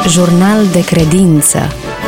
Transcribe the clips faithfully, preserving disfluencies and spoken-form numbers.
Jurnal de credință.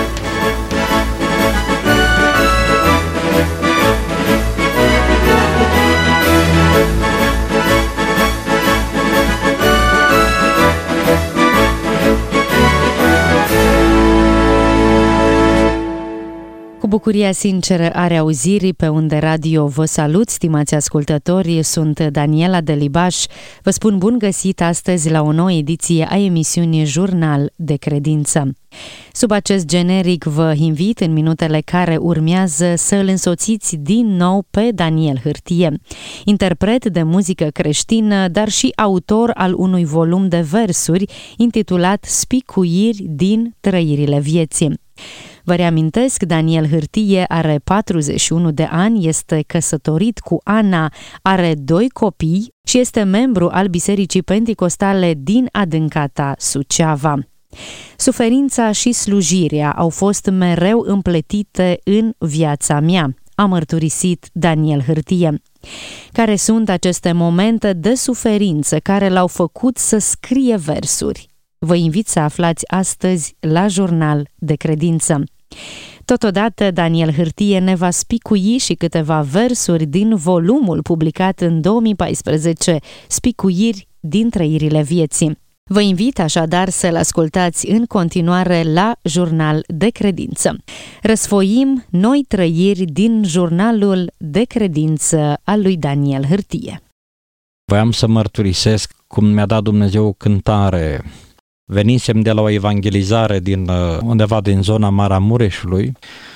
Cu bucuria sinceră a reauzirii pe unde radio vă salut, stimați ascultători, sunt Daniela Delibaș. Vă spun bun găsit astăzi la o nouă ediție a emisiunii Jurnal de credință. Sub acest generic vă invit în minutele care urmează să îl însoțiți din nou pe Daniel Hârtie, interpret de muzică creștină, dar și autor al unui volum de versuri intitulat Spicuiri din trăirile vieții. Vă reamintesc, Daniel Hârtie are patruzeci și unu de ani, este căsătorit cu Ana, are doi copii și este membru al Bisericii Penticostale din adâncata Suceava. Suferința și slujirea au fost mereu împletite în viața mea, a mărturisit Daniel Hârtie. Care sunt aceste momente de suferință care l-au făcut să scrie versuri? Vă invit să aflați astăzi la Jurnal de credință. Totodată, Daniel Hârtie ne va spicui și câteva versuri din volumul publicat în două mii paisprezece, Spicuiri din trăirile vieții. Vă invit așadar să-l ascultați în continuare la Jurnal de credință. Răsfoim noi trăiri din Jurnalul de credință al lui Daniel Hârtie. Voiam să mărturisesc cum mi-a dat Dumnezeu o cântare. Venisem de la o evangelizare din undeva din zona Maramureșului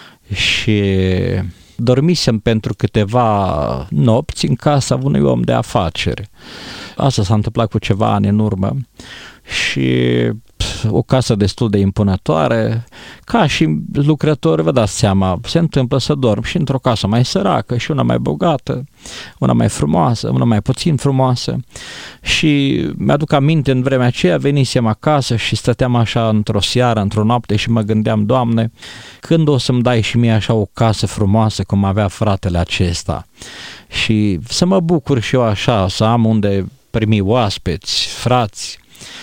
și dormisem pentru câteva nopți în casa unui om de afaceri. Asta s-a întâmplat cu ceva ani în urmă și o casă destul de impunătoare, ca și lucrători, vă dați seama, se întâmplă să dorm și într-o casă mai săracă și una mai bogată, una mai frumoasă, una mai puțin frumoasă. Și mi-aduc aminte, în vremea aceea venisem acasă și stăteam așa într-o seară, într-o noapte și mă gândeam, Doamne, când o să-mi dai și mie așa o casă frumoasă cum avea fratele acesta? Și să mă bucur și eu așa, să am unde primi oaspeți, frați.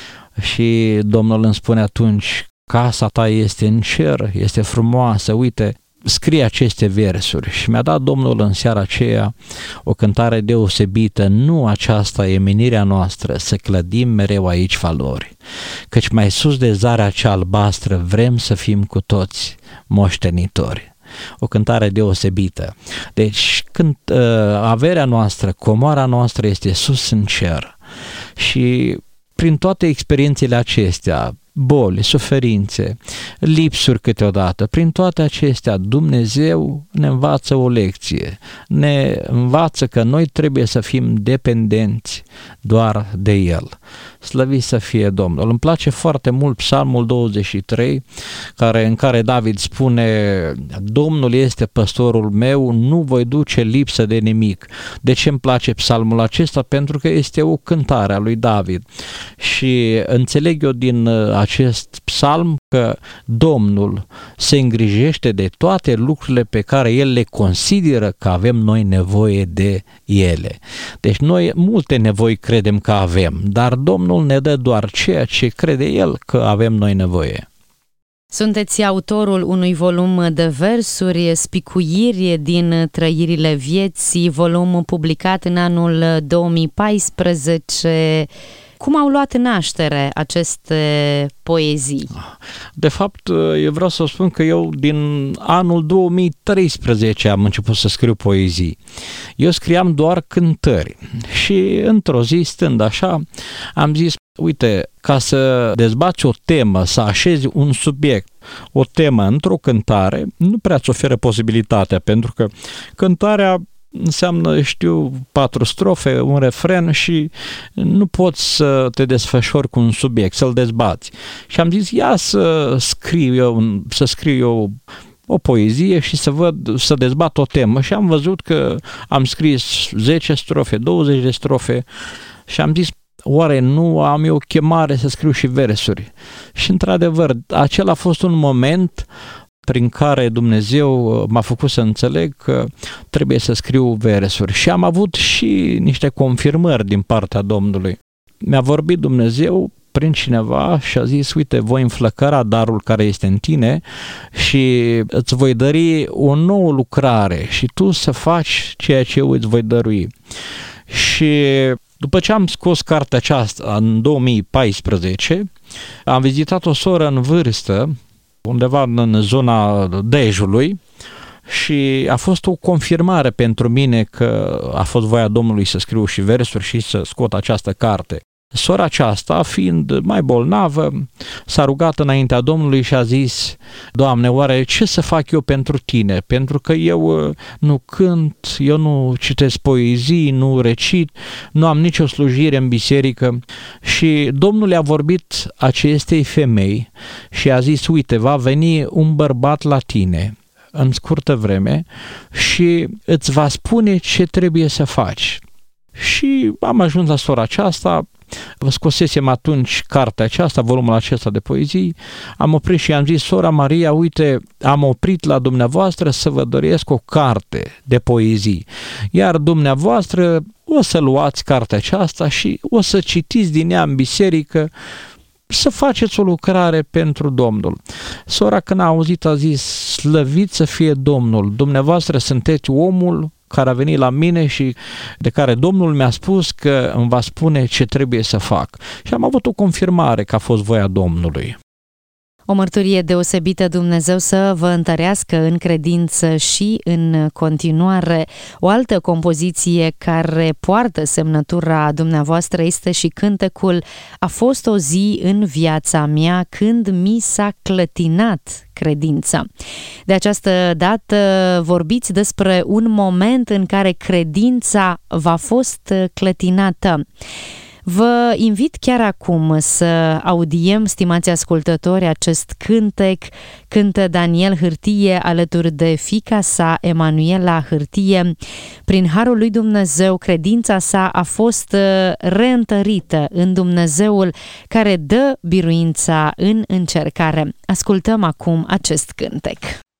Și Domnul îmi spune atunci, casa ta este în cer, este frumoasă, uite, scrie aceste versuri. Și mi-a dat Domnul în seara aceea o cântare deosebită, nu aceasta e menirea noastră, să clădim mereu aici valori, căci mai sus de zarea cea albastră vrem să fim cu toți moștenitori. O cântare deosebită. Deci când uh, averea noastră, comoara noastră este sus în cer și prin toate experiențele acestea, boli, suferințe, lipsuri câteodată, prin toate acestea Dumnezeu ne învață o lecție, ne învață că noi trebuie să fim dependenți doar de El. Slăvit să fie Domnul. Îmi place foarte mult Psalmul douăzeci și trei, care, în care David spune, Domnul este păstorul meu, nu voi duce lipsă de nimic. De ce îmi place psalmul acesta? Pentru că este o cântare a lui David și înțeleg eu din acest psalm că Domnul se îngrijește de toate lucrurile pe care El le consideră că avem noi nevoie de ele. Deci noi multe nevoi credem că avem, dar Domnul ne dă doar ceea ce crede El că avem noi nevoie. Sunteți autorul unui volum de versuri, Spicuiri din trăirile vieții, volum publicat în anul două mii paisprezece. Cum au luat naștere aceste poezii? De fapt, eu vreau să spun că eu din anul două mii treisprezece am început să scriu poezii. Eu scriam doar cântări și într-o zi, stând așa, am zis, uite, ca să dezbați o temă, să așezi un subiect, o temă într-o cântare, nu prea îți oferă posibilitatea, pentru că cântarea înseamnă, știu, patru strofe, un refren și nu poți să te desfășori cu un subiect, să-l dezbați. Și am zis, ia să scriu eu, să scriu eu o poezie și să văd, să dezbat o temă. Și am văzut că am scris zece strofe, douăzeci de strofe și am zis, oare nu am eu chemare să scriu și versuri? Și într-adevăr, acela a fost un moment prin care Dumnezeu m-a făcut să înțeleg că trebuie să scriu versuri. Și am avut și niște confirmări din partea Domnului. Mi-a vorbit Dumnezeu prin cineva și a zis, uite, voi înflăcăra darul care este în tine și îți voi dări o nouă lucrare și tu să faci ceea ce eu îți voi dărui. Și după ce am scos cartea aceasta în două mii paisprezece, am vizitat o soră în vârstă, undeva în zona Dejului, și a fost o confirmare pentru mine că a fost voia Domnului să scriu și versuri și să scot această carte. Sora aceasta, fiind mai bolnavă, s-a rugat înaintea Domnului și a zis, Doamne, oare ce să fac eu pentru tine? Pentru că eu nu cânt, eu nu citesc poezii, nu recit, nu am nicio slujire în biserică. Și Domnul i-a vorbit acestei femei și a zis, uite, va veni un bărbat la tine în scurtă vreme și îți va spune ce trebuie să faci. Și am ajuns la sora aceasta, vă scosesem atunci cartea aceasta, volumul acesta de poezii, am oprit și am zis, sora Maria, uite, am oprit la dumneavoastră să vă doresc o carte de poezii, iar dumneavoastră o să luați cartea aceasta și o să citiți din ea în biserică, să faceți o lucrare pentru Domnul. Sora, când a auzit, a zis, slăvit să fie Domnul, dumneavoastră sunteți omul care a venit la mine și de care Domnul mi-a spus că îmi va spune ce trebuie să fac. Și am avut o confirmare că a fost voia Domnului. O mărturie deosebită, Dumnezeu să vă întărească în credință și în continuare. O altă compoziție care poartă semnătura dumneavoastră este și cântecul A fost o zi în viața mea când mi s-a clătinat credința. De această dată vorbiți despre un moment în care credința v-a fost clătinată. Vă invit chiar acum să audiem, stimați ascultători, acest cântec. Cântă Daniel Hârtie alături de fiica sa, Emanuela Hârtie. Prin harul lui Dumnezeu, credința sa a fost reîntărită în Dumnezeul care dă biruința în încercare. Ascultăm acum acest cântec.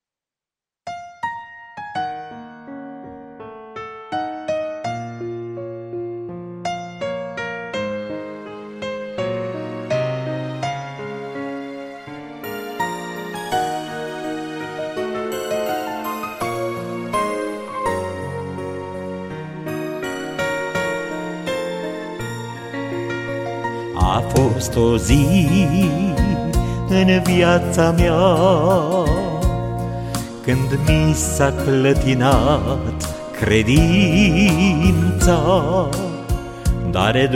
A fost o zi în viața mea când mi s-a clătinat credința, dar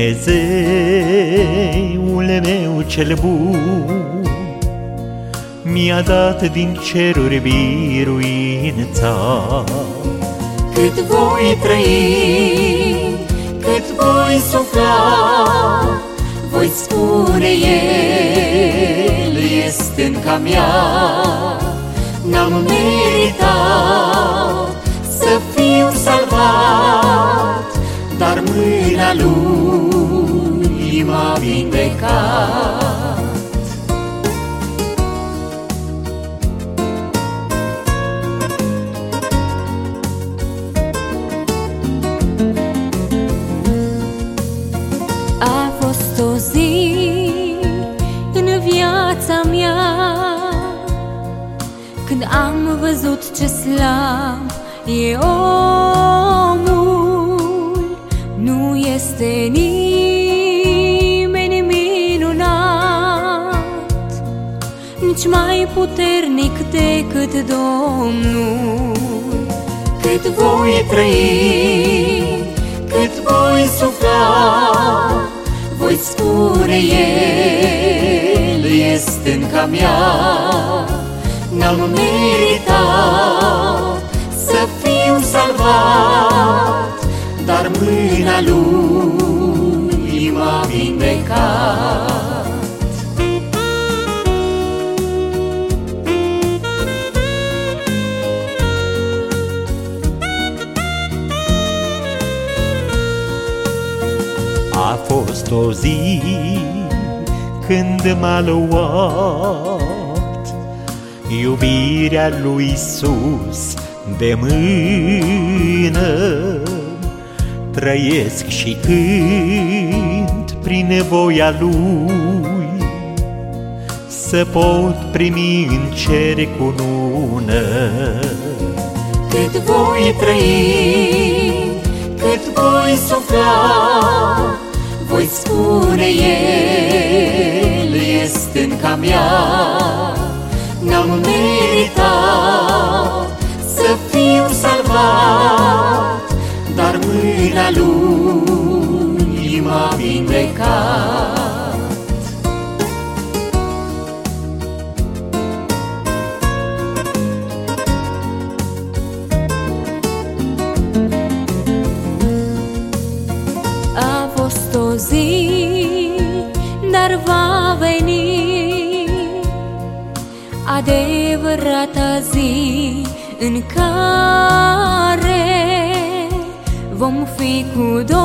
Dumnezeul meu cel bun mi-a dat din ceruri biruința. Cât voi trăi, cât voi sufla, voi spune El este încă mea. N-am meritat să fiu salvat, dar mâna Lui m-a vindecat. A fost o zi în viața mea când am văzut ce slab e omul. Nu este nimeni minunat, nici mai puternic decât Domnul. Cât voi trăi, cât voi sufla, voi spune El este încă mea. N-am meritat să fiu salvat, dar mâna Lui m-a vindecat. A fost o zi când m-a luat iubirea lui Iisus de mână. Trăiesc și cânt prin prin voia Lui, să pot primi în cer cunună. Cât voi trăi, cât voi sufla, voi spune El este în ca mea. N-am meritat să fiu salvat, dar mâna Lui m-a vindecat. A fost o zi, dar va veni adevărata zi în care vom fi cu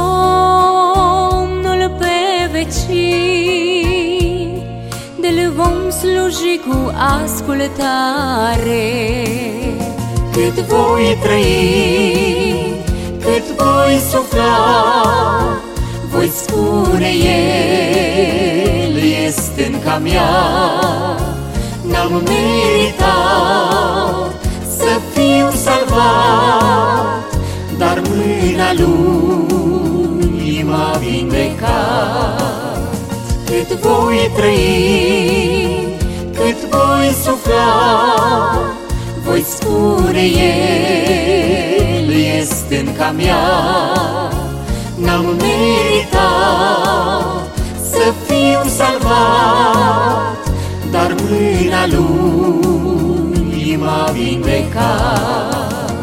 Domnul pe vecii, de-l vom sluji cu ascultare. Cât voi trăi, cât voi sufla, voi spune El este în ca mea. N-am meritat să fiu salvat, dar mâna Lui m-a vindecat. Cât voi trăi, cât voi sufla, voi spune El este în ca mea. N-am meritat să fiu salvat, dar mâna Lui m-a vindecat.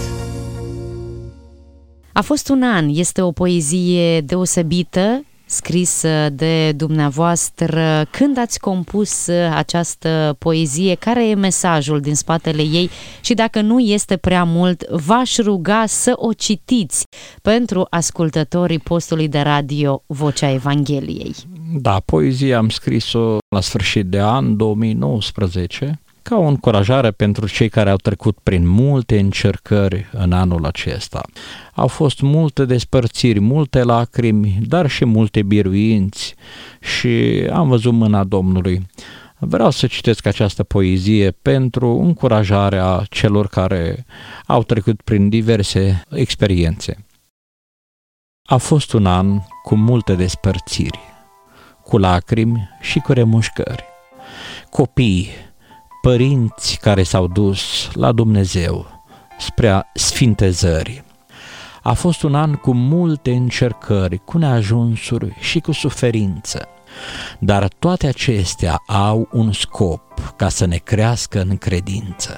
A fost un an, este o poezie deosebită, scrisă de dumneavoastră. Când ați compus această poezie, care e mesajul din spatele ei? Și dacă nu este prea mult, v-aș ruga să o citiți pentru ascultătorii postului de radio Vocea Evangheliei. Da, poezia am scris-o la sfârșit de an două mii nouăsprezece, ca o încurajare pentru cei care au trecut prin multe încercări în anul acesta. Au fost multe despărțiri, multe lacrimi, dar și multe biruinți și am văzut mâna Domnului. Vreau să citesc această poezie pentru încurajarea celor care au trecut prin diverse experiențe. A fost un an cu multe despărțiri, cu lacrimi și cu remușcări. Copii, părinți care s-au dus la Dumnezeu spre sfintezări. A fost un an cu multe încercări, cu neajunsuri și cu suferință, dar toate acestea au un scop, ca să ne crească în credință.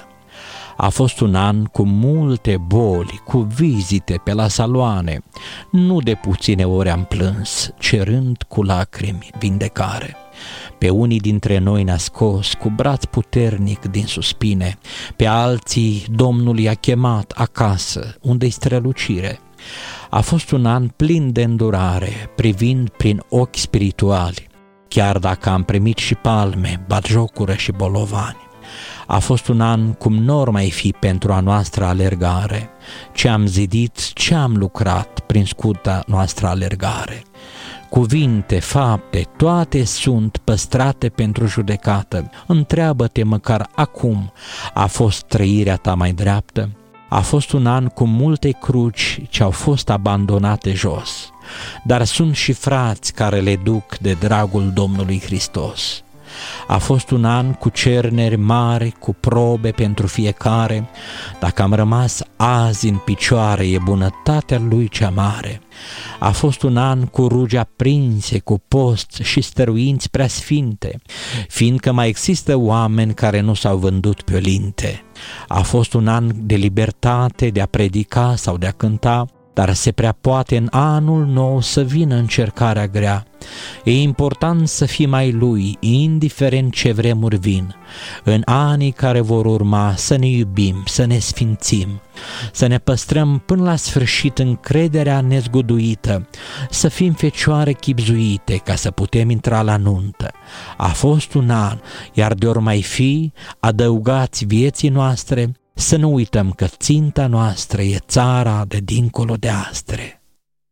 A fost un an cu multe boli, cu vizite pe la saloane, nu de puține ori am plâns, cerând cu lacrimi vindecare. Pe unii dintre noi ne-a scos cu braț puternic din suspine, pe alții Domnul i-a chemat acasă, unde-i strălucire. A fost un an plin de îndurare, privind prin ochi spirituali, chiar dacă am primit și palme, batjocură și bolovani. A fost un an cum n-or mai fi pentru a noastră alergare, ce am zidit, ce am lucrat prin scurta noastră alergare. Cuvinte, fapte, toate sunt păstrate pentru judecată. Întreabă-te măcar acum, a fost trăirea ta mai dreaptă? A fost un an cu multe cruci ce au fost abandonate jos, dar sunt și frați care le duc de dragul Domnului Hristos. A fost un an cu cerneri mari, cu probe pentru fiecare. Dacă am rămas azi în picioare, e bunătatea Lui cea mare. A fost un an cu rugi aprinse, cu post și stăruinți preasfinte, fiindcă mai există oameni care nu s-au vândut pe olinte. A fost un an de libertate, de a predica sau de a cânta, dar se prea poate în anul nou să vină încercarea grea. E important să fim ai Lui, indiferent ce vremuri vin. În anii care vor urma să ne iubim, să ne sfințim, să ne păstrăm până la sfârșit încrederea nezguduită, să fim fecioare chibzuite ca să putem intra la nuntă. A fost un an, iar de ori mai fi, adăugați vieții noastre, să nu uităm că ținta noastră e țara de dincolo de astre.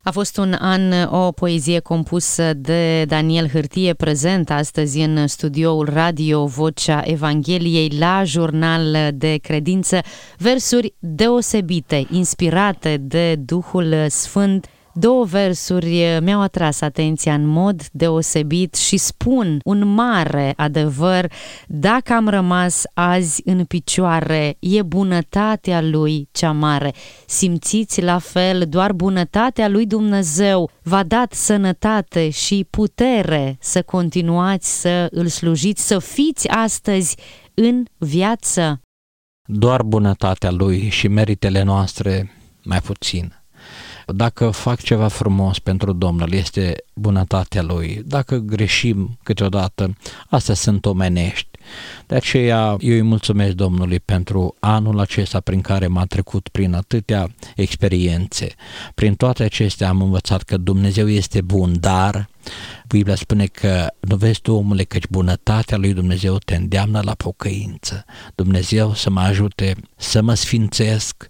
A fost un an, o poezie compusă de Daniel Hârtie, prezent astăzi în studioul Radio Vocea Evangheliei la Jurnal de Credință. Versuri deosebite, inspirate de Duhul Sfânt. Două versuri mi-au atras atenția în mod deosebit și spun un mare adevăr: dacă am rămas azi în picioare, e bunătatea Lui cea mare. Simțiți la fel, doar bunătatea lui Dumnezeu v-a dat sănătate și putere să continuați să îl slujiți, să fiți astăzi în viață. Doar bunătatea Lui și meritele noastre mai puțin. Dacă fac ceva frumos pentru Domnul, este bunătatea Lui. Dacă greșim câteodată, astea sunt omenești. De aceea eu îi mulțumesc Domnului pentru anul acesta prin care m-a trecut prin atâtea experiențe. Prin toate acestea am învățat că Dumnezeu este bun, dar Biblia spune că nu vezi tu, omule, căci bunătatea lui Dumnezeu te îndeamnă la pocăință. Dumnezeu să mă ajute să mă sfințesc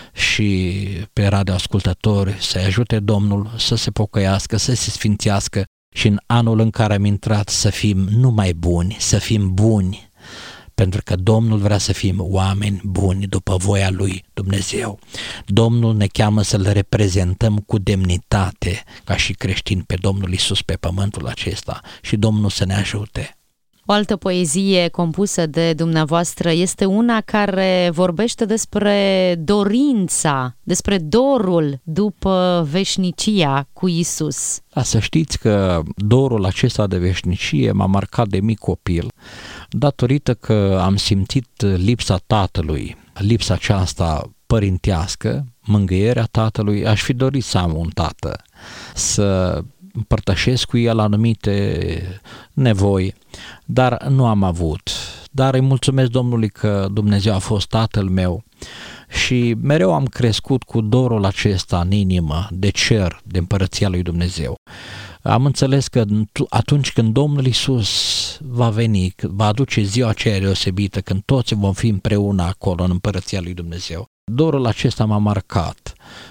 și pe radioascultători să ajute Domnul să se pocăiască, să se sfințească și în anul în care am intrat să fim numai buni, să fim buni, pentru că Domnul vrea să fim oameni buni după voia lui Dumnezeu. Domnul ne cheamă să-L reprezentăm cu demnitate ca și creștini pe Domnul Iisus pe pământul acesta și Domnul să ne ajute. O altă poezie compusă de dumneavoastră este una care vorbește despre dorința, despre dorul după veșnicia cu Iisus. Da, să știți că dorul acesta de veșnicie m-a marcat de mic copil, datorită că am simțit lipsa tatălui, lipsa aceasta părintească, mângâierea tatălui. Aș fi dorit să am un tată, să împărtășesc cu el anumite nevoi, dar nu am avut. Dar îi mulțumesc Domnului că Dumnezeu a fost tatăl meu și mereu am crescut cu dorul acesta în inimă de cer, de împărăția lui Dumnezeu. Am înțeles că atunci când Domnul Iisus va veni, va aduce ziua aceea deosebită, când toți vom fi împreună acolo în împărăția lui Dumnezeu, dorul acesta m-a marcat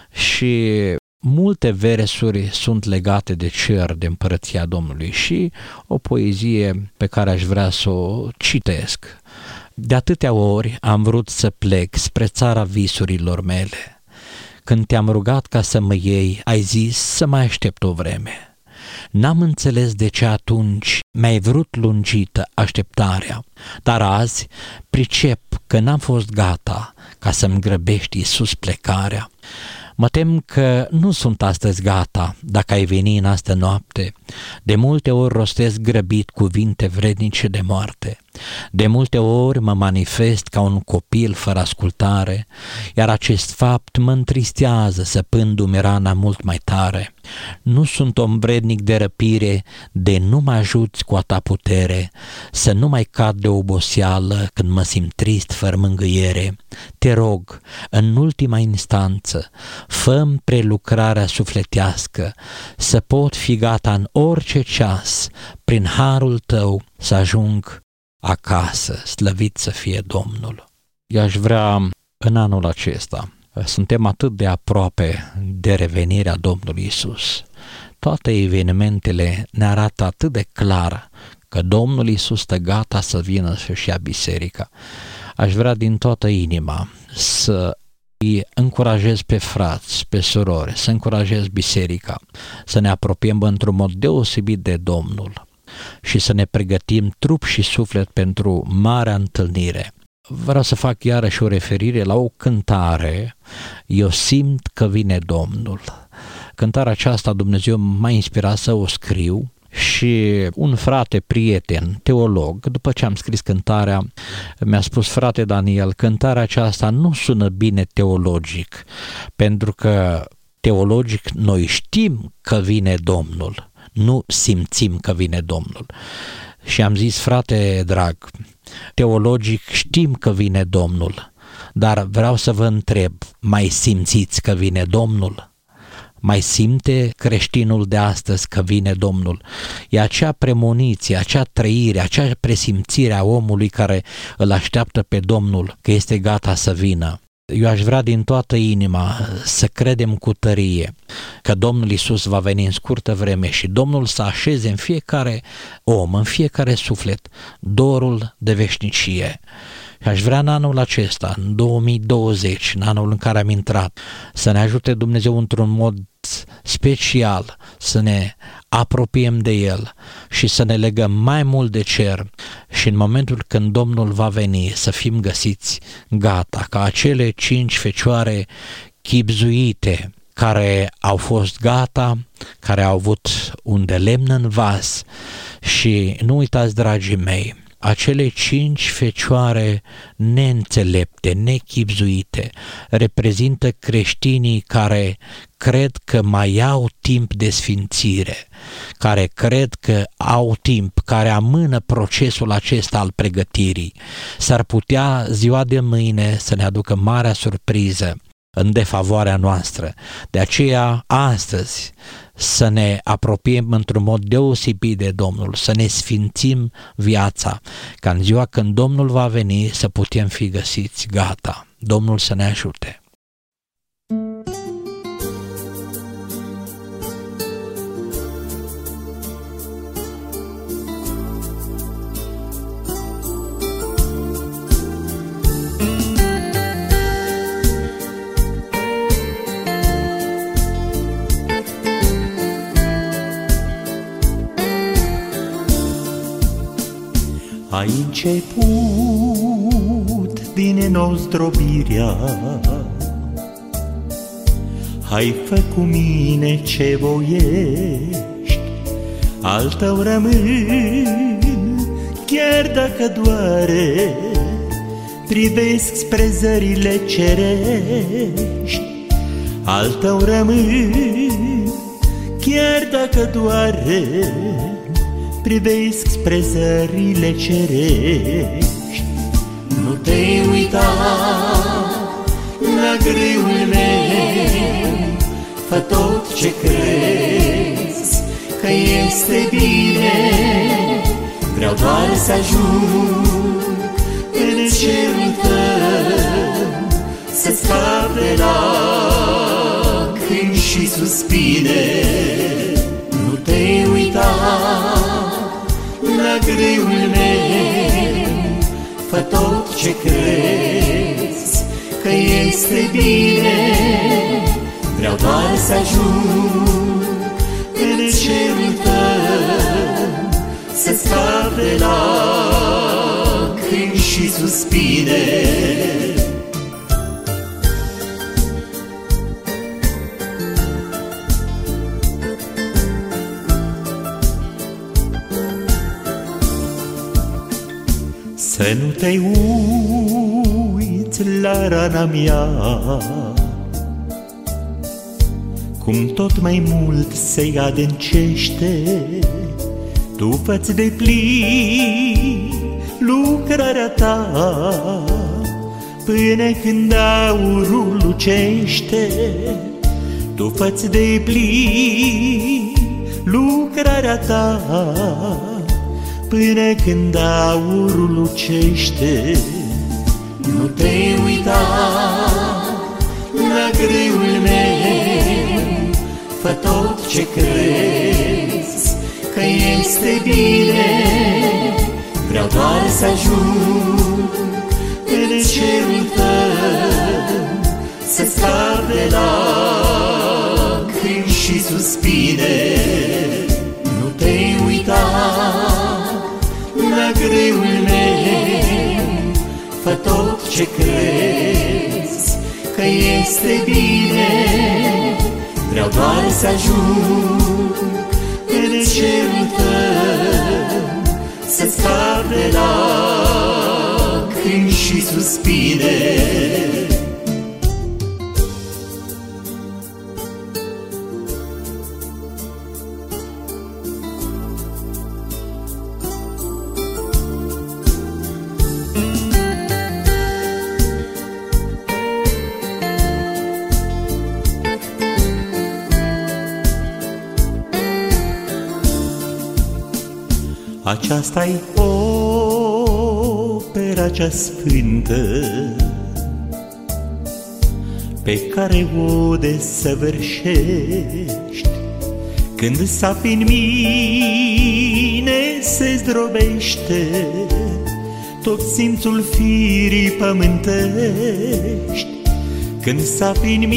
și multe versuri sunt legate de cer, de împărăția Domnului și o poezie pe care aș vrea să o citesc. De atâtea ori am vrut să plec spre țara visurilor mele. Când te-am rugat ca să mă iei, ai zis să mai aștept o vreme. N-am înțeles de ce atunci mi-ai vrut lungită așteptarea, dar azi pricep că n-am fost gata ca să-mi grăbești, Iisus, plecarea. Mă tem că nu sunt astăzi gata dacă ai veni în astă noapte. De multe ori rostesc grăbit cuvinte vrednice de moarte. De multe ori mă manifest ca un copil fără ascultare, iar acest fapt mă întristează, săpându-mi rana mult mai tare. Nu sunt om vrednic de răpire, de nu mă ajuți cu a ta putere, să nu mai cad de oboseală când mă simt trist fără mângâiere. Te rog, în ultima instanță, fă-mi prelucrarea sufletească, să pot fi gata în orice ceas, prin harul tău să ajung acasă, slăvit să fie Domnul. Eu aș vrea în anul acesta, suntem atât de aproape de revenirea Domnului Iisus. Toate evenimentele ne arată atât de clar că Domnul Iisus stă gata să vină să-și ia biserica. Aș vrea din toată inima să îi încurajez pe frați, pe surori, să încurajez biserica, să ne apropiem într-un mod deosebit de Domnul și să ne pregătim trup și suflet pentru marea întâlnire. Vreau să fac iarăși o referire la o cântare, Eu simt că vine Domnul. Cântarea aceasta Dumnezeu m-a inspirat să o scriu și un frate, prieten, teolog, după ce am scris cântarea, mi-a spus: frate Daniel, cântarea aceasta nu sună bine teologic, pentru că teologic noi știm că vine Domnul, nu simțim că vine Domnul. Și am zis: frate drag, teologic știm că vine Domnul, dar vreau să vă întreb, mai simțiți că vine Domnul? Mai simte creștinul de astăzi că vine Domnul? E acea premoniție, acea trăire, acea presimțire a omului care îl așteaptă pe Domnul că este gata să vină. Eu aș vrea din toată inima să credem cu tărie că Domnul Iisus va veni în scurtă vreme și Domnul să așeze în fiecare om, în fiecare suflet, dorul de veșnicie. Și aș vrea în anul acesta, în două mii douăzeci, în anul în care am intrat, să ne ajute Dumnezeu într-un mod special, să ne apropiem de El și să ne legăm mai mult de cer și în momentul când Domnul va veni să fim găsiți gata, ca acele cinci fecioare chibzuite care au fost gata, care au avut un de lemn în vas. Și nu uitați, dragii mei, acele cinci fecioare neînțelepte, nechibzuite, reprezintă creștinii care cred că mai au timp de sfințire, care cred că au timp, care amână procesul acesta al pregătirii. S-ar putea ziua de mâine să ne aducă marea surpriză în defavoarea noastră. De aceea, astăzi, să ne apropiem într-un mod deosebit de Domnul, să ne sfințim viața, ca în ziua când Domnul va veni să putem fi găsiți gata. Domnul să ne ajute! Ai început din nou zdrobirea, hai fă cu mine ce voiești, al tău rămân, chiar dacă doare, privesc spre zările cerești. Al tău rămân, chiar dacă doare, privesc spre zările cerești. Nu te uita la grâul meu, fă tot ce crezi că este bine. Vreau doar să ajung în cerul tău, să scap de lacrimi și suspine. Nu te uita la grâul meu, fă tot ce crezi că este bine. Vreau doar să ajung în cerul tău, să scap de lacrimi și suspine. Să nu te uiți la rana mea, cum tot mai mult se adâncește. Tu fă-ți de plin lucrarea ta, până când aurul lucește. Tu fă-ți de plin lucrarea ta, până când aurul lucește. Nu te uita la grâul meu, fă tot ce crezi că este bine. Vreau doar să ajung în cerul tău, să scap de lacrimi și suspine. Nu te uita la grâul meu, fă tot ce crezi că este bine. Vreau doar să ajung în cerul tău, să scap de lacrimi și suspine. Aceasta-i opera cea sfântă pe care o desăvârșești. Când sapi în mine se zdrobește tot simțul firii pământești. Când sapi în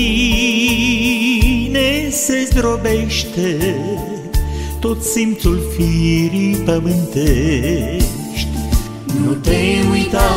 mine se zdrobește tot simțul firii pământești. Nu te uita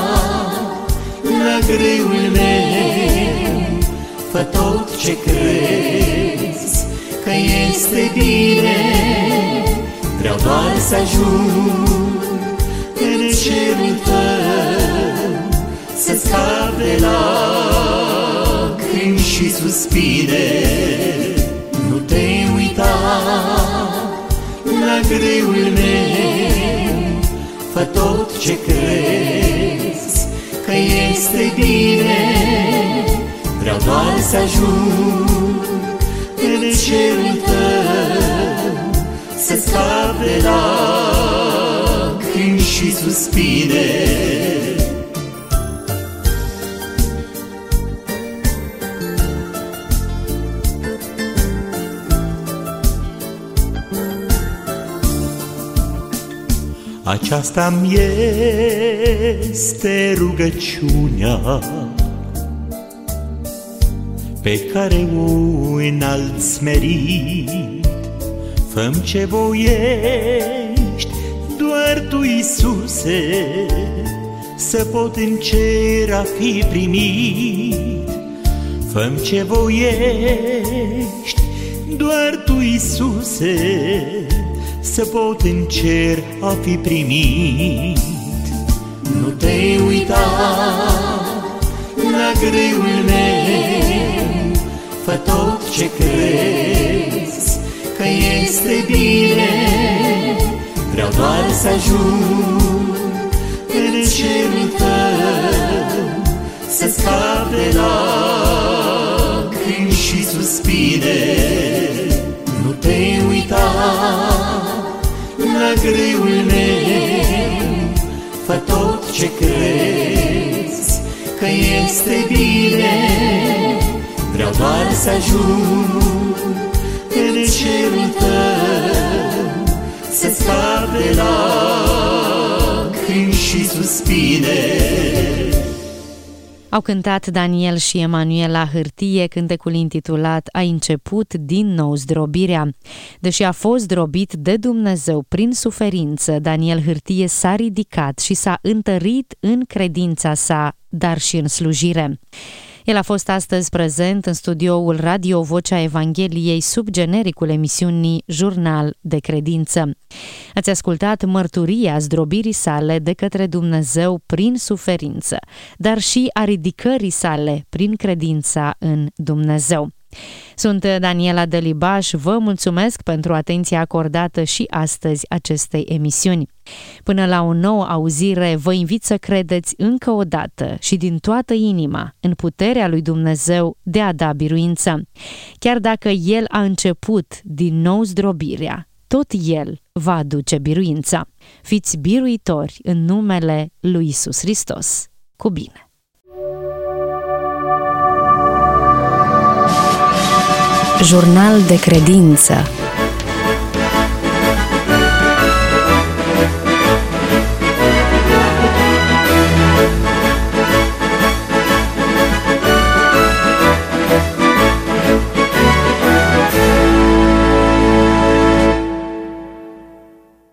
la greul meu, fă tot ce crezi că este bine. Vreau doar să ajung în cerul tău, să scap de lacrimi și suspine. Nu te uita la greul meu, fă tot ce crezi că este bine. Vreau doar să ajung în cerul tău, să scap de lacrimi și suspine. Aceasta-mi este rugăciunea pe care o înalți smerit. Fă-mi ce voiești, doar Tu, Iisuse, să pot în cer a fi primit. Fă-mi ce voiești, doar Tu, Iisuse, să pot în cer a fi primit. Nu te uita la greul meu, fă tot ce crezi că este bine. Vreau doar să ajung în cerul tău, să scap de lacrimi și suspine. Nu te uita la greul meu, fă tot ce crezi că este bine. Vreau doar să ajung în cerul tău, să scap de lacrimi și suspine. Au cântat Daniel și Emanuel la hârtie cântecul intitulat A început din nou zdrobirea. Deși a fost zdrobit de Dumnezeu prin suferință, Daniel Hârtie s-a ridicat și s-a întărit în credința sa, dar și în slujire. El a fost astăzi prezent în studioul Radio Vocea Evangheliei sub genericul emisiunii Jurnal de Credință. Ați ascultat mărturia zdrobirii sale de către Dumnezeu prin suferință, dar și a ridicării sale prin credința în Dumnezeu. Sunt Daniela Delibaș, vă mulțumesc pentru atenția acordată și astăzi acestei emisiuni. Până la o nouă auzire, vă invit să credeți încă o dată și din toată inima în puterea lui Dumnezeu de a da biruință. Chiar dacă El a început din nou zdrobirea, tot El va aduce biruința. Fiți biruitori în numele lui Iisus Hristos. Cu bine! Jurnal de credință